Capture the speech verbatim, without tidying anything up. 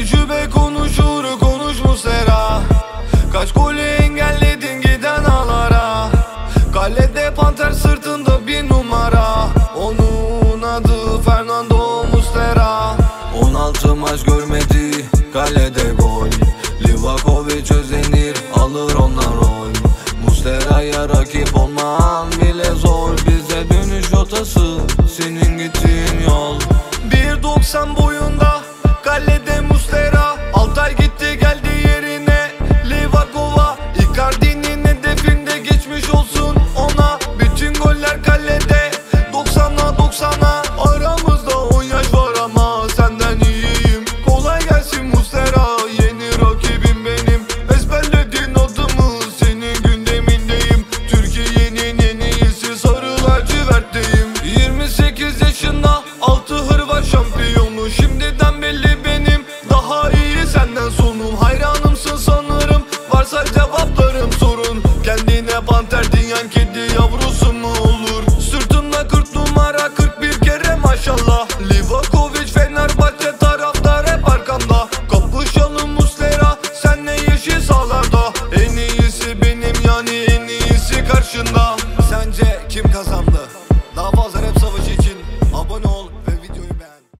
Tecrübe konuşur, konuş Muslera. Kaç golü engelledin giden ağlara. Kalede panter, sırtında bir numara. Onun adı Fernando Muslera. On altı maç görmedi kalede gol. Livakovic özenir, alır onlar rol. Muslera'ya rakip olman bile zor. Bize dönüş rotası senin gittiğin yol. bir doksan boyunda kalede Muslera. Altay gitti geldi yerine Livakova. Icardi'nin hedefinde, geçmiş olsun ona. Bütün goller kalede, doksana doksana. Aramızda on yaş var ama senden iyiyim. Kolay gelsin Muslera, yeni rakibim benim. Ezberledin adımı, senin gündemindeyim. Türkiye'nin en iyisi, sarı lacivertteyim. Yirmi sekiz yaşında altı Hırvat şampiyonu. Şimdiden belli benim, daha iyi senden sonum. Hayranımsın sanırım, varsa cevaplarım sorun. Kendine panter